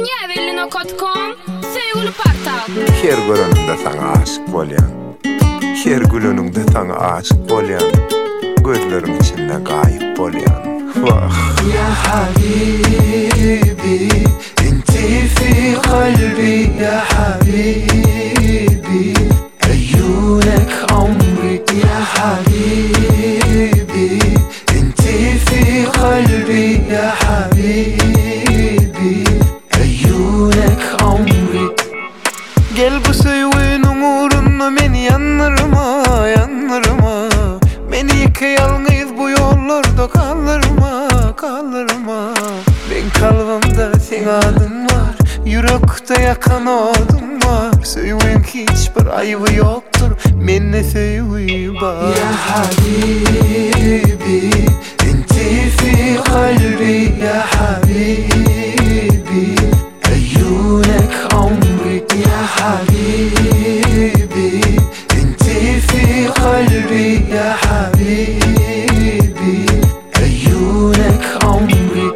Dünyavellino.com Sevgili portal. Her göreninde sana aşık bolyan, her gülününde sana aşık bolyan, gözlerim içinde gayip bolyan. Vah ya habibi, inti fi kalbi ya habibi, eyyunek amri ya habibi, inti fi kalbi ya habibi, eyyunek amri. Gel bu sevginin uğruna beni yanırma, yanırma. Beni yalnız bu yollarda kaldırma, kaldırma. Ben kalbimde sen adın var, yürekte yakan odun var. Sevgin hiçbir ayıbı yoktur, beni sevgi var. Ya habibi, inti fi kalbi ya habibi, eyyunek amri ya habibi, inti fi kalbi ya habibi, eyyunek amri.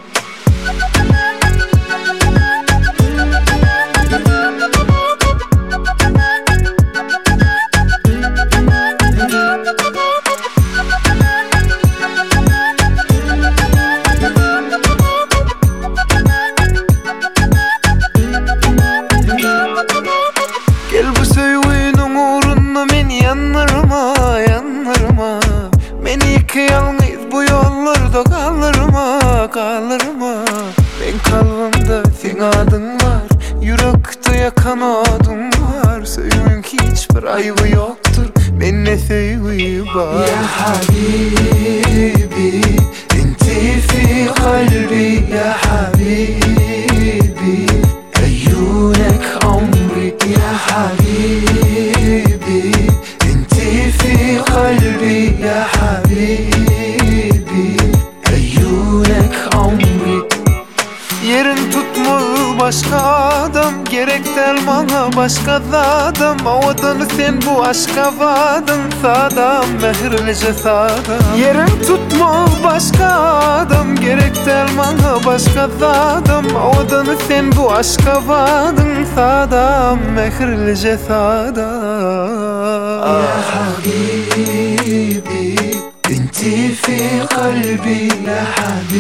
Gel bu sevginin uğruna beni yanırma, yanırma. Beni yalnız bu yollarda kaldırma, kaldırma. Ben kalbimde sen adın var, yürekte yakan odun var. Sevgin hiçbir ayıbı yoktur, bende sevgi var. Ya habibi, inti fi kalbi ya habibi, eyyunek amri ya habibi, inti fi kalbi ya habibi, eyyunek amri. Yerin tutmaz başka adam, gerek del bana başka adam. Avadan sen bu aşka vadın, sadam mehirlice sadam. Yerin tutmaz başka adam, gerek del bana başka adam. Avadan sen bu aşka vadın, sadam mehirlice sadam. Ya habibi, inti fi kalbi ya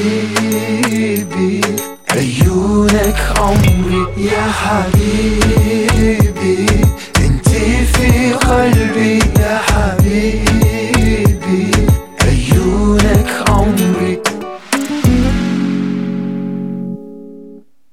habibi, eyyunek amri ya habibi,